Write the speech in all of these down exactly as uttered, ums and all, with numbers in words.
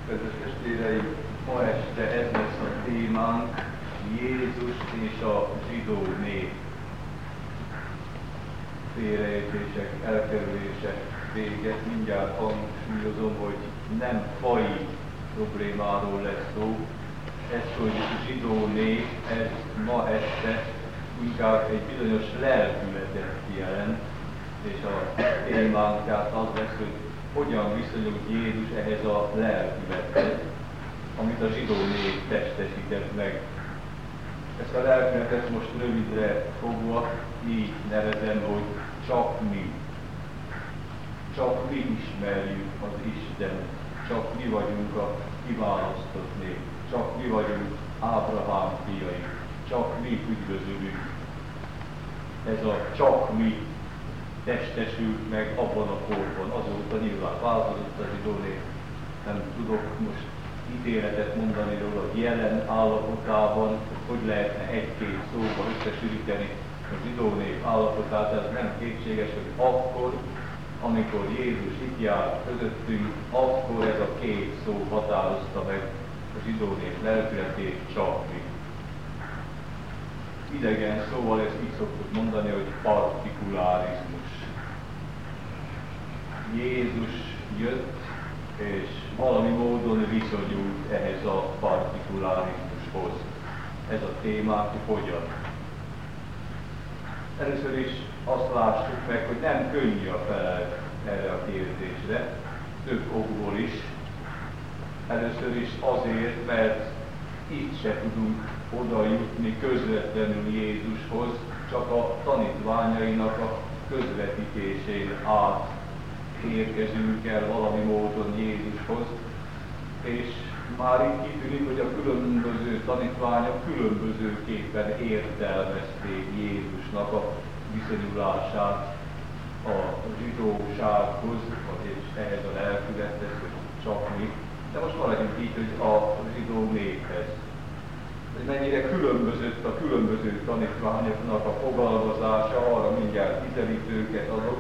Kedves testvéreim, ma este ez lesz a témánk, Jézus és a zsidó nép. Félreértések, elkerülése véget. Mindjárt hangsúlyozom, hogy nem faji problémáról lesz szó. Ez, hogy a zsidó nép, ez ma este inkább egy bizonyos lelkületet jelent, és a témánk tehát az lesz, hogy hogyan viszonyul Jézus ehhez a lelkülethez, amit a zsidó nép testesített meg. Ezt a lelkületet most rövidre fogva így nevezem, hogy csak mi. Csak mi ismerjük az Istent, csak mi vagyunk a kiválasztott nép, csak mi vagyunk Ábrahám fiai, csak mi üdvözülünk. Ez a csak mi testesült meg abban a korban, azóta nyilván változott a zsidó nép. Nem tudok most ítéletet mondani róla jelen állapotában, hogy lehetne egy-két szóba összesűríteni a zsidó nép állapotát. Ez nem kétséges, hogy akkor, amikor Jézus itt jár közöttünk, akkor ez a két szó határozta meg a zsidó nép lelkületét, csak mi. Idegen szóval ezt így szoktuk mondani, hogy partikularizmus. Jézus jött, és valami módon viszonyult ehhez a partikularizmushoz. Ez a témánk, hogy hogyan. Először is azt lássuk meg, hogy nem könnyű a felel erre a kérdésre, több okból is. Először is azért, mert itt se tudunk oda jutni közvetlenül Jézushoz, csak a tanítványainak a közvetítésén át érkezünk el valami módon Jézushoz, és már itt kitűnik, hogy a különböző tanítványok különbözőképpen értelmezték Jézusnak a viszonyulását a zsidósághoz, és ehhez a lelkülethez, hogy csak mi. De most maradjunk így, hogy a zsidó néphez. Hogy mennyire különbözött a különböző tanítványoknak a fogalmazása, arra mindjárt kiderítőket adok.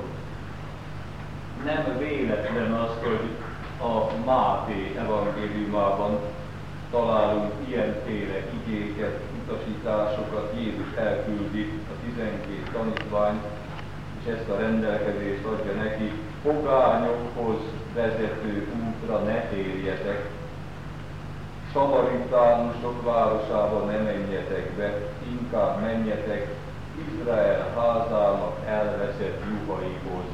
Nem véletlen az, hogy a Máté evangéliumában találunk ilyenféle igéket, utasításokat. Jézus elküldi a tizenkét tanítványt, és ezt a rendelkezést adja neki: pogányokhoz vezető útra ne térjetek, szamaritánusok városába ne menjetek be, inkább menjetek Izrael házának elveszett juhaihoz.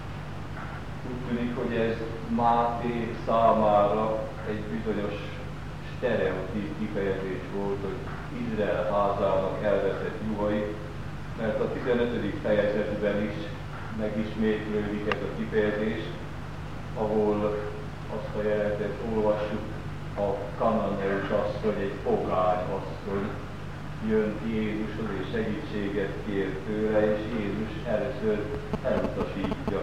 Úgy tűnik, hogy ez Máté számára egy bizonyos sztereotíp kifejezés volt, hogy Izrael házának elveszett juhai, mert a tizenötödik fejezetben is megismétlődik ez a kifejezés, ahol azt a jelenetet olvassuk, a kananeus asszony, egy pogány asszony jön Jézushoz és segítséget kér tőle, és Jézus először elutasítja.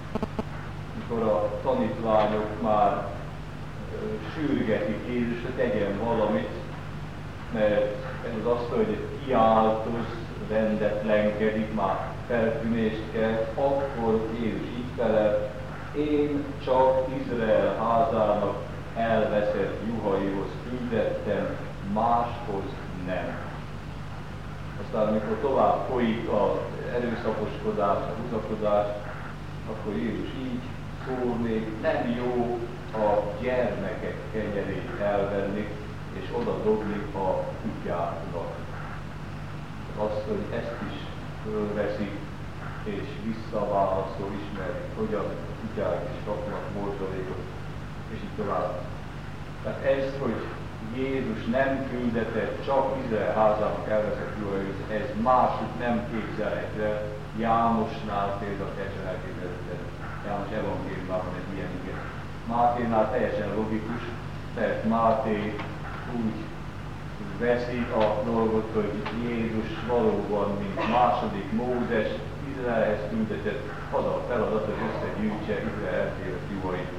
Mikor a tanítványok már ö, sürgetik Jézus, hogy tegyen valamit, mert ez az asszony, hogy kiáltoz, rendetlenkedik, már feltűnést kell, akkor Jézus így felel: én csak Izrael házának elveszett juhaihoz küldettem, máshoz nem. Aztán, amikor tovább folyik az erőszakoskodás, a húzakodás, akkor Jézus így szól még: nem jó a gyermekek kenyerét elvenni, és oda dobni a kutyáknak. Azt, hogy ezt is fölveszik, és visszaválaszol, ismerik, hogyan a kutyák is kapnak morzsalékot, és így tovább. Tehát ez, hogy Jézus nem küldetett csak Izrael házának elveszett juhaihoz, ez máshogy nem képzelhető el. Jánosnál például teljesen elképzelhető. János evangéliumában egy ilyen ige. Máténál teljesen logikus, mert Máté úgy veszi a dolgot, hogy Jézus valóban, mint második Mózes, Izraelhez küldetett, az a feladat, hogy összegyűjtse Izrael eltévedt juhait.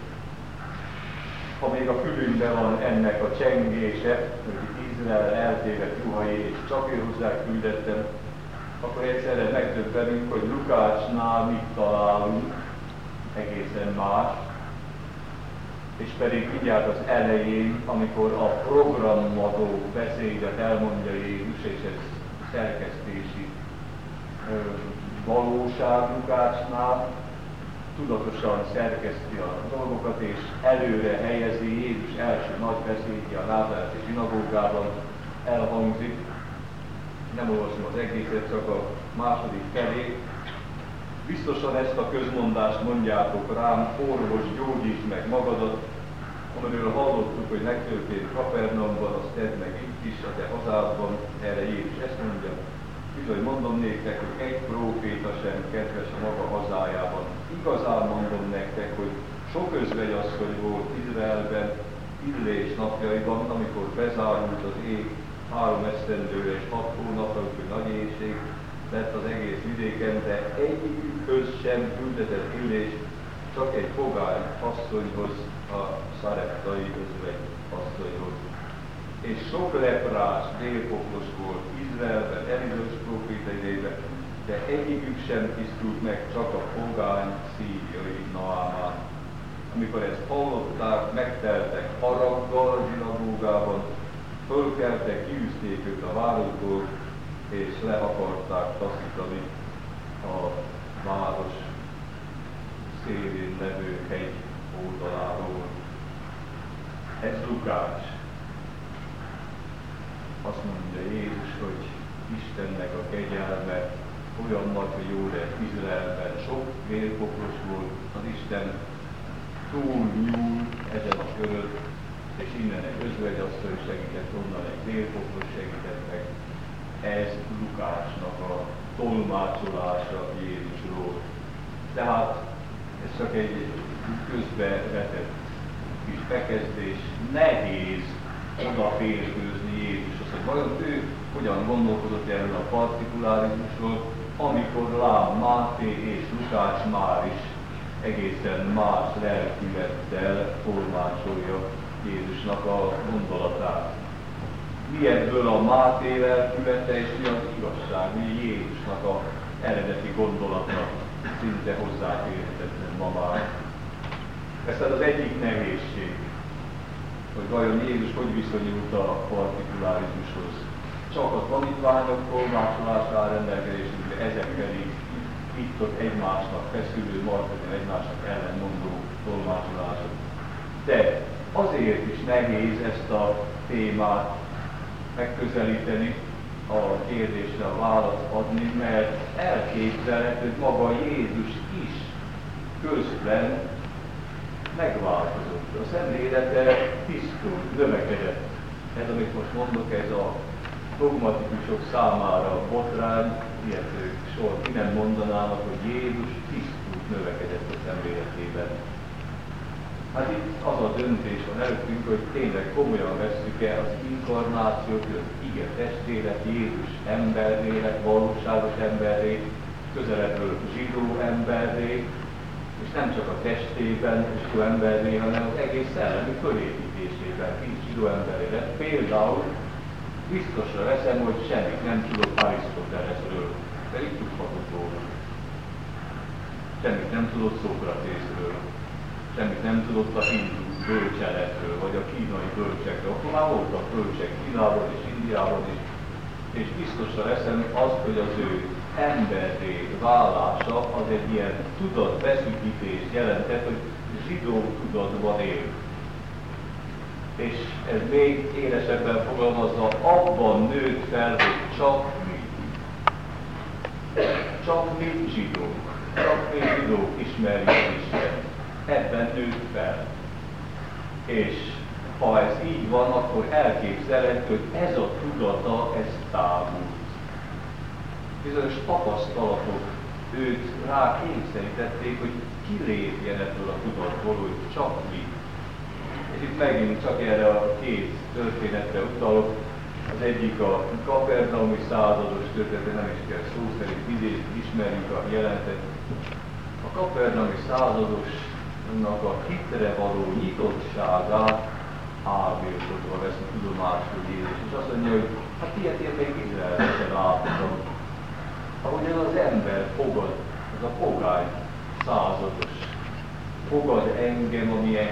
Ha még a fülünkben van ennek a csengése, hogy Izrael eltévedt juhai, és csak ő hozzá küldettem, akkor egyszerre megdöbbenünk, hogy Lukácsnál mit találunk, egészen más. és pedig mindjárt az elején, amikor a programadó beszédet elmondja Jézus, és ez szerkesztési ö, valóság Lukácsnál, tudatosan szerkeszti a dolgokat, és előre helyezi Jézus első nagy beszédje a názáreti zsinagógában elhangzik. Nem olvasom az egészet, csak a második felé. Biztosan ezt a közmondást mondjátok rám, orvos, gyógyítsd meg magadat, amiről hallottuk, hogy megtörtént Kapernaumban, azt tedd meg itt is, a te hazádban. Erre Jézus ezt mondja. Bizony mondom néktek, hogy egy próféta sem kedves a maga hazájában. Igazán mondom nektek, hogy sok özvegyasszony volt Izraelben, Illés napjaiban, amikor bezárult az ég három esztendőre és hat hónapra, hogy nagy éhség lett az egész vidéken, de egyikükhöz sem küldetett Illés, csak egy pogány asszonyhoz, a szareptai özvegy asszonyhoz. És sok leprás, délpoklos volt Izraelben, Elizős próféta idejében, de egyikük sem tisztult meg, csak a pogány szíriai Naámán. Amikor ezt hallották, megteltek haraggal a zsinagógában, fölkeltek, kiűzték őt a városból, és le akarták taszítani a város szélén levő hegy oldaláról. Ez Lukács. Azt mondja Jézus, hogy Istennek a kegyelme olyan nagy, hogy jó lett Izraelben. Sok vérpoklos volt, az Isten túl nyúl ezen a körön, és innen egy özvegyasszony segített, onnan egy vérpoklos segített meg. Ez Lukácsnak a tolmácsolása Jézusról. Tehát ez csak egy közbevetett kis bekezdés, nehéz odaférkőzni Jézushoz, hogy vajon ő hogyan gondolkodott erről a partikulárizmusról, amikor lám Máté és Lukács már is egészen más lelkülettel tolmácsolja Jézusnak a gondolatát. Mi ebből a Máté lelkülete és mi az igazság, mi Jézusnak a eredeti gondolata, szinte hozzáférhetetlen ma már. Ez tehát az egyik nehézség, hogy vajon Jézus hogy viszonyult a partikulárizmushoz. Csak a tanítványok tolmácsolásra áll rendelkezésünkre, ezek pedig itt-ott egymásnak feszülő, marketing egymásnak ellenmondó tolmácsolások. De azért is nehéz ezt a témát megközelíteni, a kérdésre a választ adni, mert elképzelhető, hogy maga Jézus is közben megváltozott. A szemlélete tisztult, növekedett. Ez, amit most mondok, ez a dogmatikusok számára botrány, illetők sor ki nem mondanának, hogy Jézus tisztult, növekedett a szemléletében. Hát itt az a döntés van előttünk, hogy tényleg komolyan vesszük-e az inkarnációt, az ige testélet, Jézus emberré lett, valóságos emberré, közelebbről zsidó emberré, és nem csak a testében zsidó emberré, hanem az egész szellemi fölépítésében is zsidó emberré lett. Például biztosra veszem, hogy semmit nem tudott Arisztotelesről, pedig tudhatott róla. Semmit nem tudott Szókratészről, semmit nem tudott a hindu bölcseletről, vagy a kínai bölcsekről. Akkor már voltak bölcsek Kínában és Indiában is, és biztosra veszem azt, hogy az ő emberré válása az egy ilyen tudatbeszűkítést jelentett, hogy zsidó tudatban él. És ez még élesebben fogalmazza, abban nőtt fel, hogy csak mi. Csak mi zsidók. Csak mi zsidók ismerjük Istent. Ebben nőtt fel. És ha ez így van, akkor elképzelhető, hogy ez a tudata, ez tágult. Bizonyos tapasztalatok őt rá kényszerítették, hogy kilépjen ebből a tudatból, hogy csak mi. És itt megint csak erre a két történetre utalok. Az egyik a kapernaumi százados történet, nem is kell szó szerint idézni, ismerjük a jelentet. A kapernaumi századosnak a hitre való nyitottságát álmélkodva veszi tudomásul Jézus. És azt mondja, hogy hát ilyet én még Izraelben sem láttam. Ahogyan az ember fogad, az a pogány százados, fogad engem, amilyen hit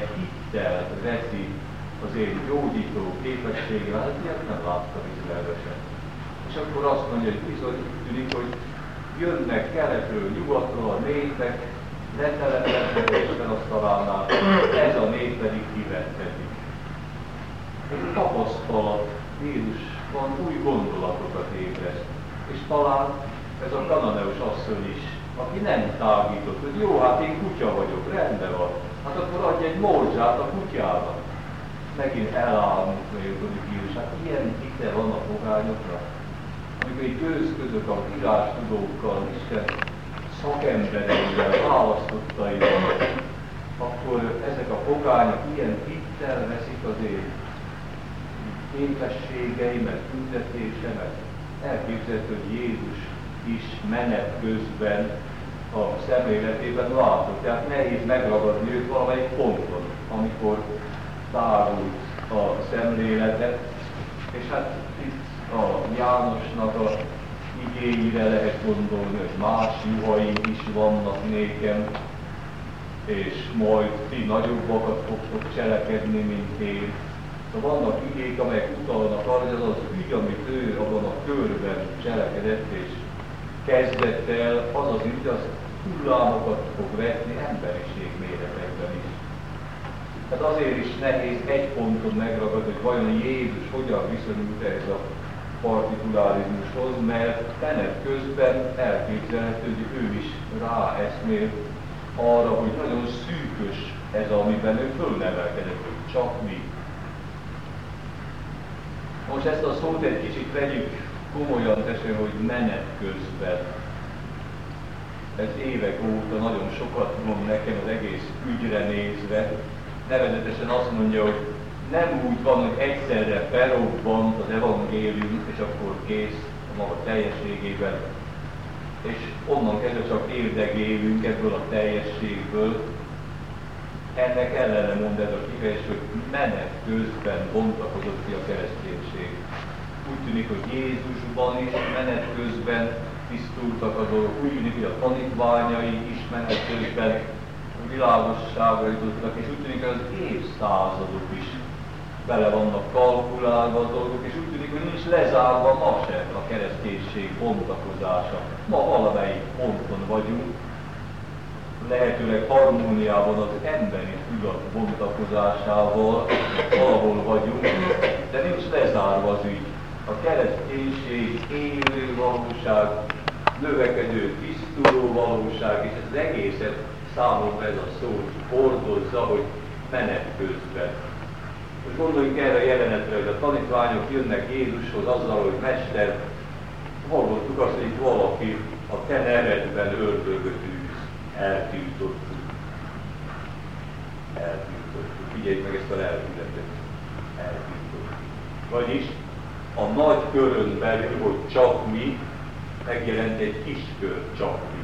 hittel veszi az én gyógyító képességével, hát ilyet nem láttam Izraelbe sem. És akkor azt mondja, hogy bizony tűnik, hogy jönnek keletről, nyugatról a népek, letelepednek Isten asztalánál, ez a nép pedig kivetkezik. Egy tapasztalat Jézusban új gondolatokat ébreszt. És talán ez a kananeus asszony is, aki nem tágított, hogy jó, hát én kutya vagyok, rendben van. Hát akkor adj egy morzsát a kutyának. Megint elállunk, mondjuk Jézus, hát ilyen hite van a pogányokra. Amikor így győzködök a írástudókkal, Isten szakembereivel, választottaival, akkor ezek a pogányok ilyen hittel veszik az én képességeimet, küldetésemet. Elképzelhető, hogy Jézus is menet közben a szemléletében látott. Tehát nehéz megragadni őt valamelyik ponton, amikor tárult a szemléletet. És hát itt a Jánosnak a igényére lehet gondolni, hogy más juhaim is vannak nékem, és majd ti nagyobbakat fogtok cselekedni, mint én. Szóval vannak igék, amelyek utalnak arra, hogy az az ügy, amit ő abban a körben cselekedett és kezdett el, az az ügy, az hullámokat fog vetni emberiség méretekben is. Tehát azért is nehéz egy ponton megragadni, hogy vajon Jézus hogyan viszonyult ehhez a partikularizmushoz, mert menet közben elképzelhető, hogy ő is ráeszmél arra, hogy nagyon szűkös ez, amiben ő fölnevelkedett, hogy csak mi. Most ezt a szót egy kicsit vegyük komolyan, testvérem, hogy menet közben. Ez évek óta nagyon sokat mond nekem az egész ügyre nézve. Nevezetesen azt mondja, hogy nem úgy van, hogy egyszerre felrobbant az evangélium, és akkor kész a maga teljességében. És onnan kezdve csak érdegélünk ebből a teljességből. Ennek ellene mond ez a kifejezés, hogy menet közben bontakozott ki a kereszténység. Úgy tűnik, hogy Jézusban is menet közben tisztultak a dolgok, úgy tűnik, hogy a tanítványai is menet közben világosságra jutottak, és úgy tűnik, hogy az évszázadok is bele vannak kalkulálva a dolgok, és úgy tűnik, hogy nincs lezárva ma sem a kereszténység bontakozása. Ma valamelyik ponton vagyunk, lehetőleg harmóniában az emberi tudat bontakozásával valahol vagyunk, de nincs lezárva az ügy. A kereszténység élő valóság, növekedő, tisztuló valóság, és ez az egészet számomra ez a szó hordozza, hogy menet közben. Most gondoljunk erre a jelenetre, hogy a tanítványok jönnek Jézushoz azzal, hogy Mester, hallottuk azt, hogy itt valaki a te nevedben ördögöt űz. Eltiltottuk. Eltiltottuk. Figyeljük meg ezt a lelkületet. Eltiltottuk. Vagyis a nagy körön belül, hogy csak mi, megjelent egy kis kör, csak mi.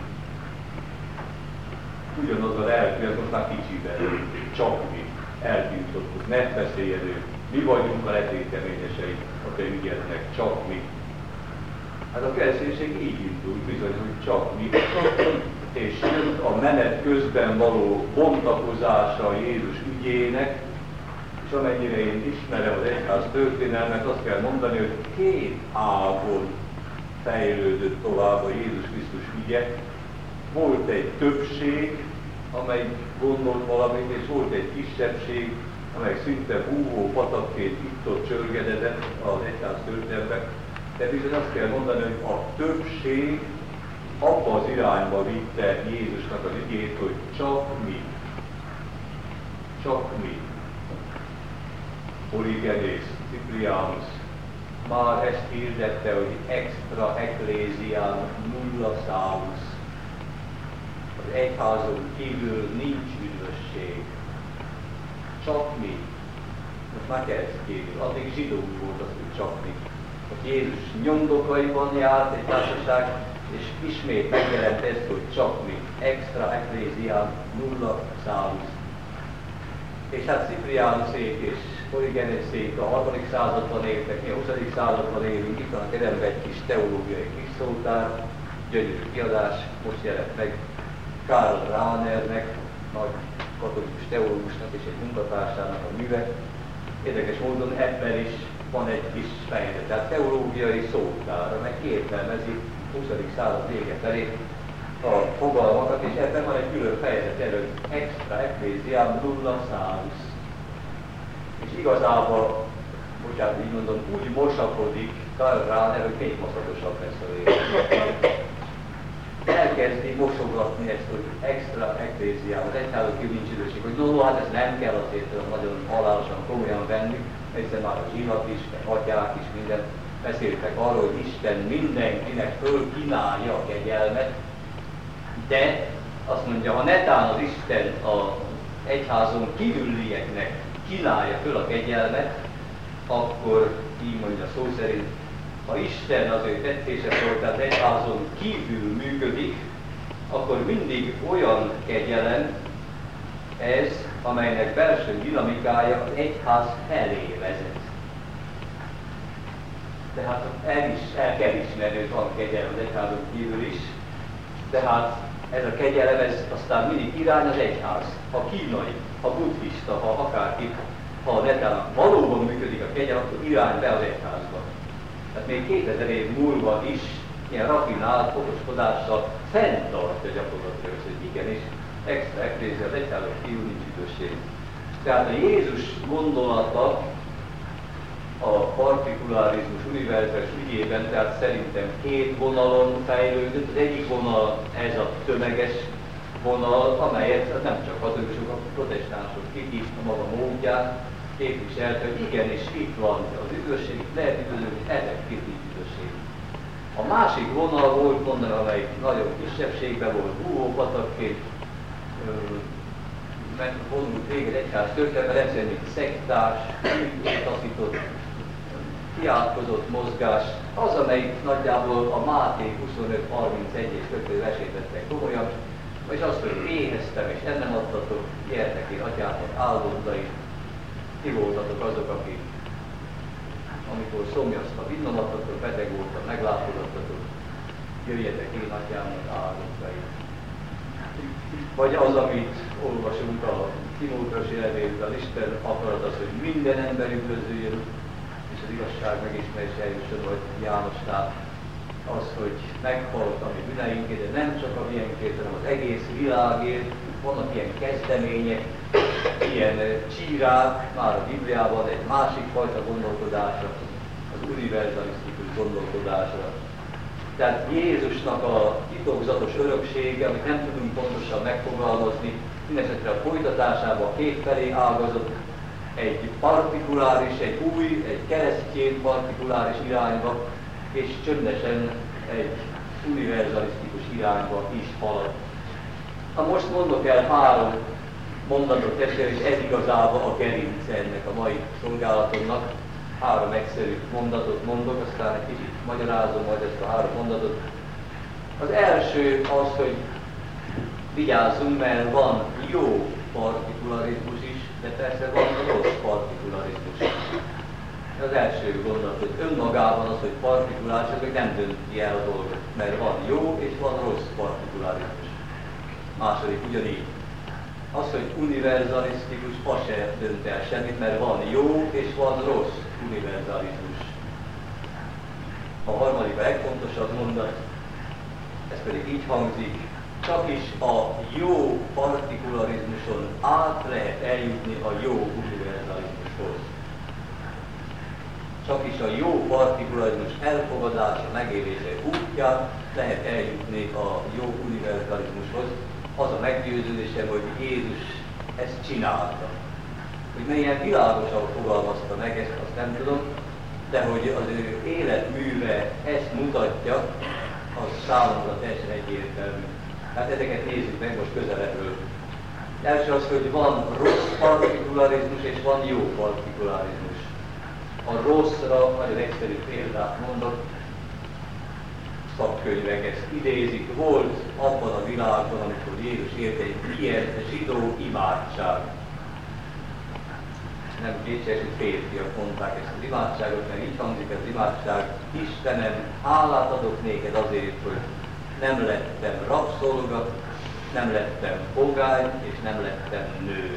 Ugyanaz a lelkület, most már kicsiben, csak mi. Eltiltottuk. Ne beszéljedő. Mi vagyunk a letéteményesei a te ügyednek, csak mi. Hát a kereszténység így indul, bizony, hogy csak mi. És jön a menet közben való bontakozása Jézus ügyének, és amennyire én ismerem az egyház történelmet, azt kell mondani, hogy két ágon fejlődött tovább a Jézus Krisztus ügye. Volt egy többség, amely gondolt valamit, és volt egy kisebbség, amely szinte búvó patakként itt-ott csörgedezett az egyház történetben. De bizony azt kell mondani, hogy a többség abba az irányba vitte Jézusnak az ügyét, hogy csak mi. Csak mi. Origenész, Ciprianus már ezt hirdette, hogy extra ecclesiam nulla salus. Az egyházon kívül nincs üdvösség. Csak mi. Most már keresztényül. Addig zsidó volt az, hogy csak mi. Hogy Jézus nyomdokaiban járt egy társaság, és ismét megjelent ezt, hogy csak mi. Extra ecclesiam nulla salus. És hát Ciprianuszék és Origenészék a harmadik században éltek, mi a huszadik században élünk, itt van a kezemben egy kis teológiai kis szótár, gyönyörű kiadás, most jelent meg Karl Rahnernek, nagy katolikus teológusnak és egy munkatársának a műve. Érdekes módon ebben is van egy kis fejezet, tehát teológiai szótár, amely értelmezi huszadik század vége felé a fogalmakat, és ebben van egy külön fejezet előtt, extra ecclesiam nulla salus. És igazából, bocsánat, így mondom, úgy mosakodik Karl, hogy még mosatosabb lesz a vége. Elkezdi mosogatni ezt, hogy extra ecclesiam, az egyházak kívül nincs időség, hogy no, no, hát ez nem kell azért nagyon halálosan komolyan venni, hiszen már a zsinat is, meg atyák is, minden beszéltek arról, hogy Isten mindenkinek fölkínálja a kegyelmet, de azt mondja, ha netán az Isten az egyházon kívülieknek kínálja föl a kegyelmet, akkor így mondja szó szerint, ha Isten az ő tetszése szolgált egyházon kívül működik, akkor mindig olyan kegyelem ez, amelynek belső dinamikája az egyház felé vezet. Tehát el, is, el kell ismerni, hogy van kegyelem az egyházon kívül is, tehát ez a kegyelem, ez aztán mindig irány az egyház. Ha kínai, ha buddhista, ha akárki, ha netán valóban működik a kegyelem, akkor irány be az egyházba. Tehát még kétezer év múlva is ilyen raffinált okoskodással fenntartja gyakorlatilag, hogy igenis, extra ecclesia, az egyházon kívül nincs üdvösség. Tehát a Jézus gondolata a partikulárizmus univerzális ügyében, tehát szerintem két vonalon fejlődött. Az egyik vonal ez a tömeges vonal, amelyet nem csak katolikusok, a protestánsok kihívta maga módján, képviselte, hogy igenis itt van az üdvösség, lehet üdvözölni, ezek itt üdvösség. A másik vonal volt, mondanom, amelyik nagyon kisebbségben volt, húvópatakként, megvonult végül egyház történetben, egyszerűen mint szektás, taszított, kiátkozott mozgás, az, amelyik nagyjából a Máté huszonöt harmincegyes kötő versét vettek komolyan, és azt, hogy éheztem és ennem adtatok, gyertek én atyátok áldottai, ti voltatok azok, akik amikor szomjaztam, innom adtatok, beteg voltam, meglátogattatok, jöjjetek én atyámnak áldottai. Vagy az, amit olvasunk a Timóteus levélben, az Isten akarat az, hogy minden ember üdvözüljön, és az igazság megismerése eljusson, vagy Jánosnál az, hogy meghalt a mi bűneinkért, de nem csak a miénkért, hanem az egész világért. Vannak ilyen kezdemények, ilyen csírák, már a Bibliában egy másik fajta gondolkodásra, az univerzalisztikus gondolkodásra. Tehát Jézusnak a titokzatos öröksége, amit nem tudunk pontosan megfogalmazni, mindenesetre a folytatásában a két felé ágazott, egy partikuláris, egy új, egy keresztény partikuláris irányba, és csöndesen egy univerzalisztikus irányba is halad. Ha most mondok el három mondatot testvére, és ez igazából a gerince ennek a mai szolgálatomnak. Három egyszerű mondatot mondok, aztán egy kicsit magyarázom majd ezt a három mondatot. Az első az, hogy vigyázzunk, mert van jó partikularizmus is, de persze van rossz partikularizmus is. Az első gondolat, hogy önmagában az, hogy partikuláris, az még nem dönti el a dolgot, mert van jó és van rossz partikularizmus. Második ugyanígy. Az, hogy univerzalisztikus, az se dönt el semmit, mert van jó és van rossz univerzalizmus. A harmadik, a legfontosabb mondat, ez pedig így hangzik, csak is a jó partikularizmuson át lehet eljutni a jó univerzalizmushoz. Csak is a jó partikularizmus elfogadása, megélése útján lehet eljutni a jó univerzalizmushoz. Az a meggyőződésem, hogy Jézus ezt csinálta. Hogy milyen világosan fogalmazta meg ezt, azt nem tudom, de hogy az ő életműve ezt mutatja, az számomra teljesen egyértelmű. Hát ezeket nézzük meg most közelebbről. Első az, hogy van rossz partikularizmus és van jó partikularizmus. A rosszra nagyon egyszerű példát mondok, szakkönyvek ezt idézik. Volt abban a világban, amikor Jézus élt, egy ilyen zsidó imádság. Nem kétséges, hogy férfiak mondták ezt az imádságot, mert így hangzik az imádság: Istenem, hálát adok néked azért, hogy nem lettem rabszolga, nem lettem pogány, és nem lettem nő.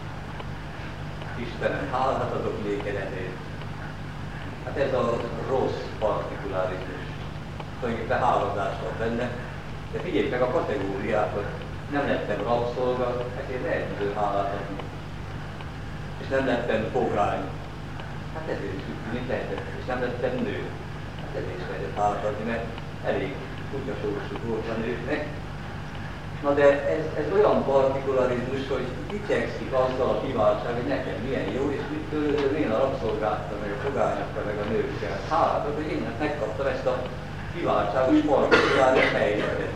Istenem, hálát adok néked ezért. Hát ez a rossz partikulárizmus. Tulajdonképpen hálazás van benne, de figyeljük meg a kategóriákat. Nem lettem rabszolga, ezért lehet idő hálát adni. És nem lettem pogány. Hát ezért is úgy tűnik lehetett. És nem lettem nő. Hát ezért is lehetett hálát adni, mert elég kutyasorsú volt a nőknek. Na de ez, ez olyan partikularizmus, hogy dicsekszik azzal a kiváltság, hogy nekem milyen jó, és mitől én a rabszolgákkal, meg a fogányokkal, meg a nőkkel. Hálát, hogy én megkaptam ezt a kiváltságos partikuláris helyzetet.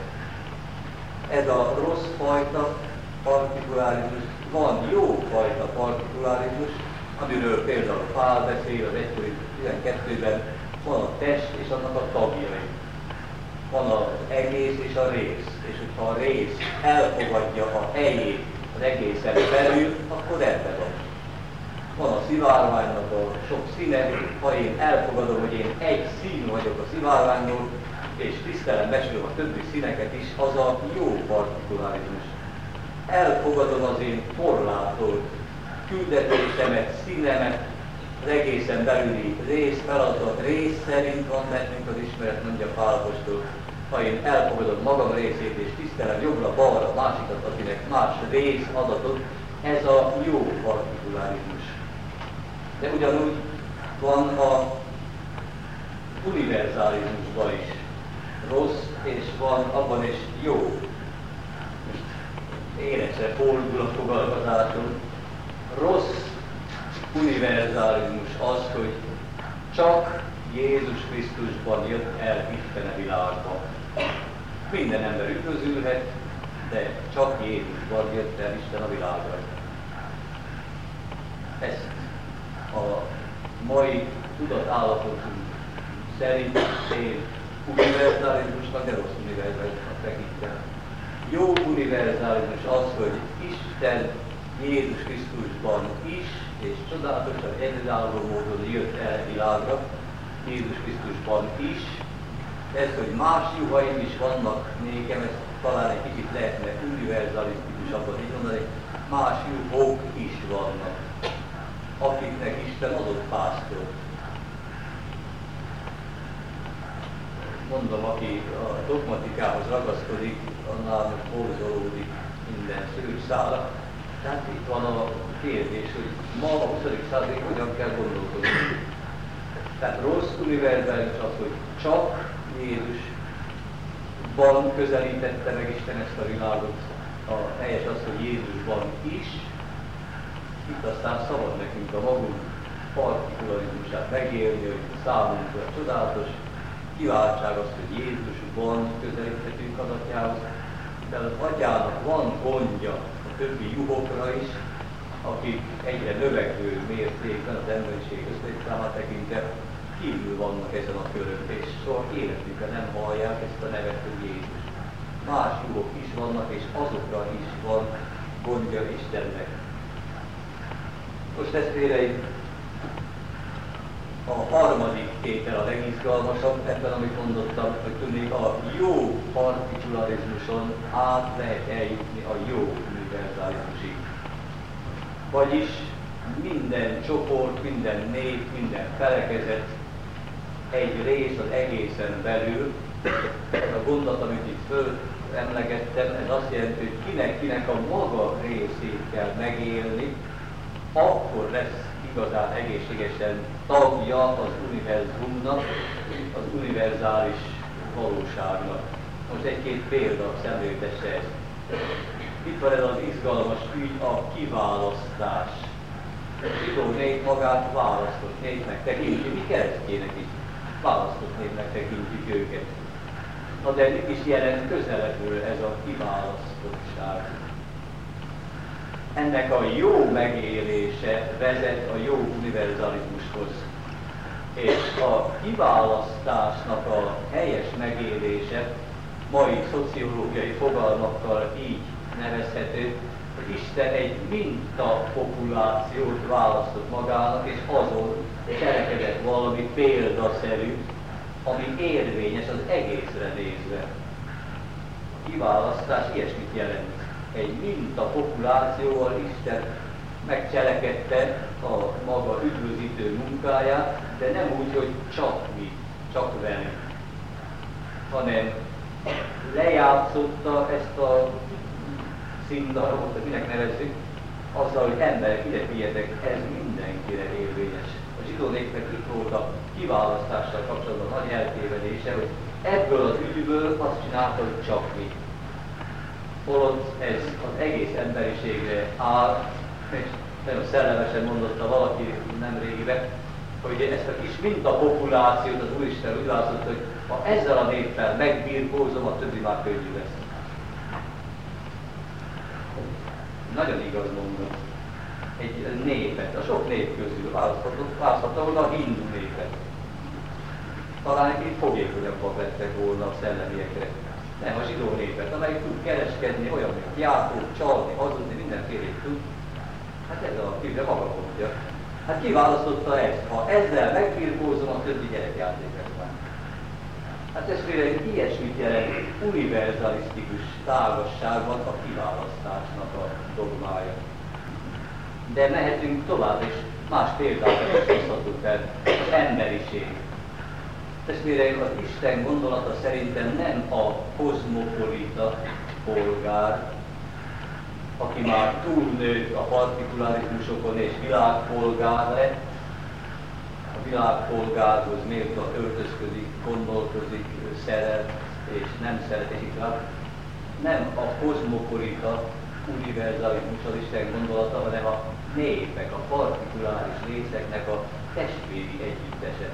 Ez a rossz fajta partikulárizmus, van jó fajta partikulárizmus, amiről például Pál beszél az egy tizenkettőben, van a test és annak a tagjai. Van az egész és a rész, és hogyha a rész elfogadja a helyét az egészen belül, akkor rendben van. Van a szivárványnak a sok színe, ha én elfogadom, hogy én egy szín vagyok a szivárványról, és tisztelem, becsülöm a többi színeket is, az a jó partikulárizmus. Elfogadom az én korlátolt küldetésemet, színemet, az egészen belüli rész, feladat rész szerint van bennünk az ismeret, mondja Pál apostol. Ha én elfogadom magam részét és tisztelem jobbra-balra másikat, akinek más rész adatot, ez a jó partikulárizmus. De ugyanúgy van a univerzalizmusban is rossz, és van abban is jó. Most éresre fordul a fogalmazáson. Rossz univerzalizmus az, hogy csak Jézus Krisztusban jött el Isten a világba. Minden ember üdvözülhet, de csak Jézusban jött el Isten a világra. Ezt a mai tudatállapotunk szerint én univerzalizmusnak, de rossz univerzalizmusnak tekintem. Jó univerzalizmus az, hogy Isten Jézus Krisztusban is, és csodálatosan egyedülálló módon jött el a világra, Jézus Krisztusban is. Ez, hogy más juhaim is vannak nékem, ez talán egy kicsit lehetne univerzalisztikusabban így mondani, más juhok is vannak, akiknek Isten adott pásztort. Mondom, aki a dogmatikához ragaszkodik, annál most borzolódik minden szőrszála. Tehát itt van a kérdés, hogy ma a huszadik században hogyan kell gondolkodni. Tehát rossz univerzalizmus az, hogy csak Jézusban közelítette meg Isten ezt a világot. A helyes az, hogy Jézusban is. Itt aztán szabad nekünk a magunk partikularizmusát megélni, hogy számunkra csodálatos kiváltság az, hogy Jézusban közelíthetünk az Atyához. De az Atyának van gondja a többi juhokra is, akik egyre növekvő mértékben az emberiség összlétszámát tekintve kívül vannak ezen a körön, és soha életükben nem hallják ezt a nevet, hogy Jézus. Más juhok is vannak, és azokra is van gondja Istennek. Most testvéreim, a harmadik tétel a legizgalmasabb, ebben amit mondottam, hogy tudnék, a jó partikularizmuson át lehet eljutni a jó univerzalizmusig. Vagyis minden csoport, minden nép, minden felekezet, egy rész az egészen belül. Ez a gondolat, amit itt fölemlegettem, ez azt jelenti, hogy kinek-kinek a maga részét kell megélni, akkor lesz igazán egészségesen tagja az univerzumnak, az univerzális valóságnak. Most egy-két példa szemléltesse ezt. Itt van ez az izgalmas ügy, a kiválasztás. A zsidó nép magát választott népnek tekinti, mi keresztjének is választott népnek tekintjük őket. Na de mit is jelent közelebbről ez a kiválasztottság? Ennek a jó megélése vezet a jó univerzalizmushoz. És a kiválasztásnak a helyes megélése mai szociológiai fogalmakkal így nevezhető, hogy Isten egy mintapopulációt választott magának, és azon cselekedett valami példaszerű, ami érvényes az egészre nézve. kiválasztás ilyesmit jelent. Egy minta populációval Isten megcselekedte a maga üdvözítő munkáját, de nem úgy, hogy csak mi, csak velünk, hanem lejátszotta ezt a színdarabot, minek nevezzük, azzal, hogy emberek, ide figyeljetek, ez mindenkire érvényes. A zsidó népnek itt volt a kiválasztással kapcsolatban nagy eltévedése, hogy ebből az ügyből azt csinálta, hogy csak mi. Holott ez az egész emberiségre áll, és nagyon szellemesen mondotta valaki nemrégiben, hogy ezt a kis mintapopulációt az Úristen úgy látszott, hogy ha ezzel a néppel megbirkózom, a többi már könnyű lesz. Nagyon igaz mondom. Egy népet, a sok nép közül választhatta volna a hindu népet. Talán egy fogékonyabbak lettek volna a szellemiekre. Nem a zsidó népet, amelyik tud kereskedni, olyan, mint Jákob, csalni, hazudni, mindenfélét tud. Hát ez a Biblia maga mondja. Hát kiválasztotta ezt, ha ezzel megbirkózom, a többi gyerekjátékot már. Hát ez például ilyesmit jelent univerzalisztikus tágasságban a kiválasztásnak a dogmája. De mehetünk tovább, és más példákat is hozhatunk fel. Az emberiség. Testvérek, az Isten gondolata szerintem nem a kozmopolita polgár, aki már túlnőtt a partikularizmusokon és világpolgár lett, a világpolgárhoz méltó öltözködik, gondolkozik, szeret és nem szeret, és így tovább. Nem a kozmopolita univerzalizmus az Isten gondolata, hanem a népek, a partikuláris részeknek a testvéri együttese.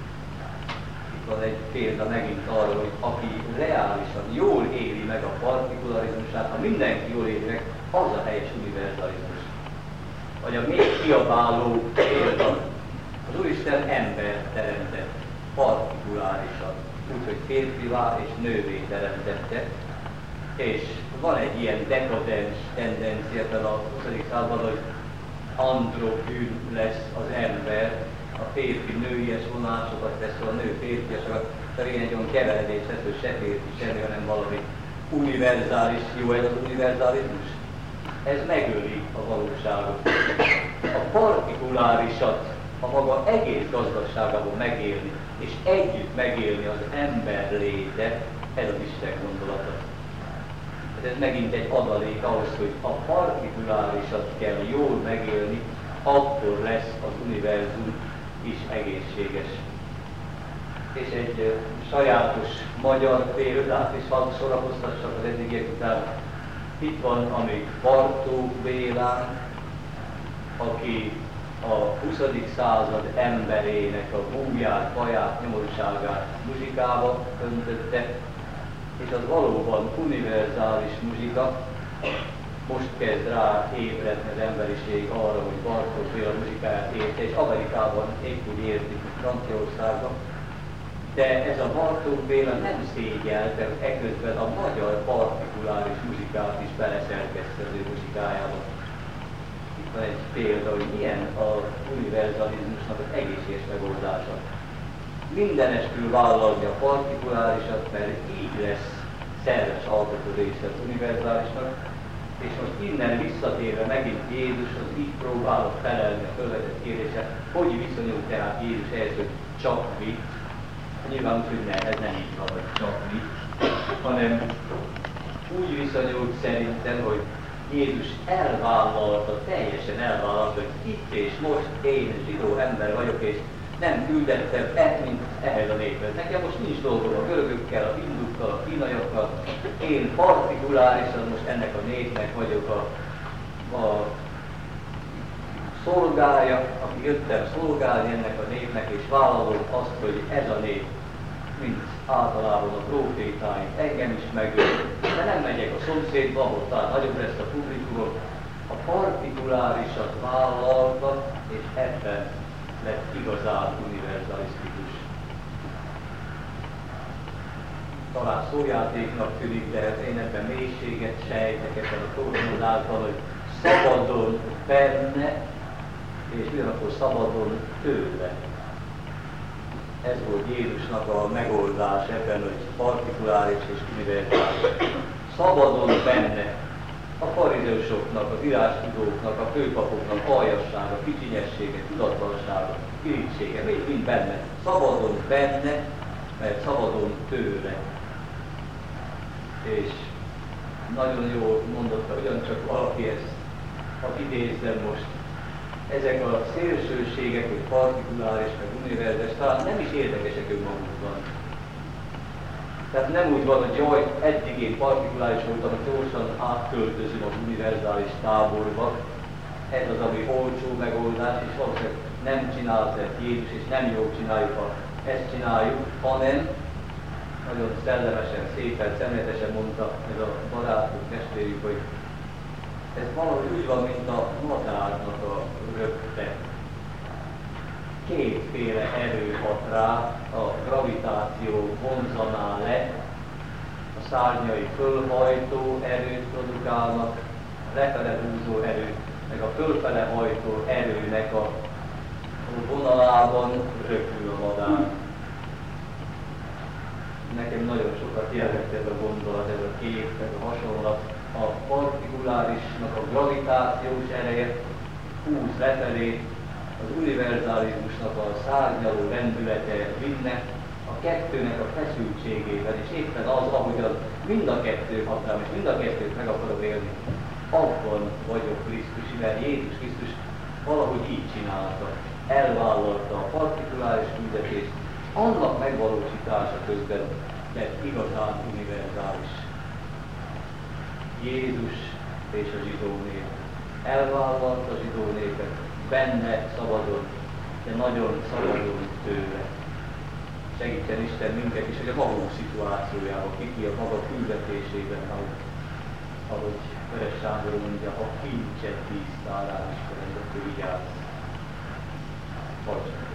Itt van egy példa megint arra, hogy aki reálisan jól éli meg a partikularizmusát, ha mindenki jól éli meg, az a helyes univerzalizmus. Vagy a még kiabáló példa. Az Úristen ember teremtett partikulárisan, úgyhogy férfivá és nővé teremtette, és van egy ilyen dekadens tendencia ebben a huszadik században, hogy androgyn lesz az ember, a férfi nőies vonásokat tesz, a nő férfiasokat, tehát én egy olyan keveredés lesz, hogy se férfi, semmi, hanem valami univerzális, jó ez az univerzalizmus? Ez megöli a valóságot. A partikulárisat a maga egész gazdaságában megélni, és együtt megélni az ember léte, ez az Isten gondolata. Ez megint egy adalék ahhoz, hogy a partikulárisat kell jól megélni, akkor lesz az univerzum is egészséges. És egy uh, sajátos magyar példát is hadd sorakoztassak az eddigiek után. Itt van a még Bartók Bélán, aki a huszadik század emberének a búját, baját, nyomorúságát muzsikába öntötte, és az valóban univerzális muzsika. Most kezd rá ébredni az emberiség arra, hogy Bartók Béla muzsikáját érte, és Amerikában épp úgy értik, mint Franciaországban. De ez a Bartók Béla nem szégyelte, hogy eközben a magyar partikuláris muzsikát is beleszerkesztett az ő muzsikájába. Itt van egy példa, hogy milyen az univerzalizmusnak az egészséges megoldása. Mindenestül vállalni a partikulárisat, mert így lesz szerves alkotó része az univerzálisnak, és most innen visszatérve megint Jézus az így próbálok felelni a fölvetett kérdésre, hogy viszonyul tehát Jézus ehhez, hogy csak mi. Nyilván úgy, hogy ne, ez nem így van, hogy csak mi, hanem úgy viszonyult szerintem, hogy Jézus elvállalta, teljesen elvállalta, hogy itt és most én zsidó ember vagyok, és nem küldettem e, mint ehhez a néphez. Nekem most nincs dolgom a görögökkel, a hindukkal, a kínaiakkal. Én partikulárisan most ennek a népnek vagyok a, a szolgája, aki jöttem szolgálni ennek a népnek, és vállalom azt, hogy ez a nép, mint általában a profétáink, engem is megöl. De nem megyek a szomszédba, ahol talán nagyobb lesz a publikumok. A partikulárisat vállalta, és ebben lett igazán univerzalisztikus. Talán szójátéknak tűnik, de én ebben mélységet sejtek ebben a programozásban, hogy szabadon benne, és ugyanakkor szabadon tőle. Ez volt Jézusnak a megoldás ebben, hogy partikuláris és univerzális. szabadon benne. A farizeusoknak, az írástudóknak, a főpapoknak aljassága, kicsinyessége, tudatlansága, irítsége, mind, mind benne. Szabadon benne, mert szabadon tőle. És nagyon jól mondotta, ugyancsak valaki ezt, ha idézzem most, ezek a szélsőségek, hogy partikuláris, meg univerzális, talán nem is érdekesek önmagukban. Tehát nem úgy van, hogy jaj, eddig én partikuláris voltam, gyorsan átköltözöm az univerzális táborba. Ez az, ami olcsó megoldás, és valószínűleg nem csinálsz ezt Jézus, és nem jól csináljuk, ha ezt csináljuk, hanem nagyon szellemesen, szépen, szemléletesen mondta ez a barátunk, testvérünk, hogy ez valahogy úgy van, mint a madárnak a röpte. Kétféle erő hat rá, a gravitáció vonzaná le, a szárnyai fölhajtó erőt produkálnak, a lefele húzó erőt, meg a fölfele hajtó erőnek a vonalában röpül a madár. Nekem nagyon sokat jelent ez a gondolat, ez a kép, ez a hasonlat. A partikulárisnak a gravitációs ereje húz lefelé, az univerzalizmusnak a szárnyaló lendülete vinne, a kettőnek a feszültségében, és éppen az, ahogyan mind a kettő hatalmas, és mind a kettőt meg akarom élni, abban vagyok Krisztus, mert Jézus Krisztus valahogy így csinálta, elvállalta a partikuláris küldetést, annak megvalósítása közben lett igazán univerzális. Jézus és a zsidó nép. Elvállalta a zsidó népet, benne szabadon, de nagyon szabadon tőle. Segítsen Isten minket is, hogy a magunk szituációjában, kiki a maga küldetésében, ahogy, ahogy Veres Sándor mondja, ha kincset víztálál Istenem, akkor vigyázz. Vagy.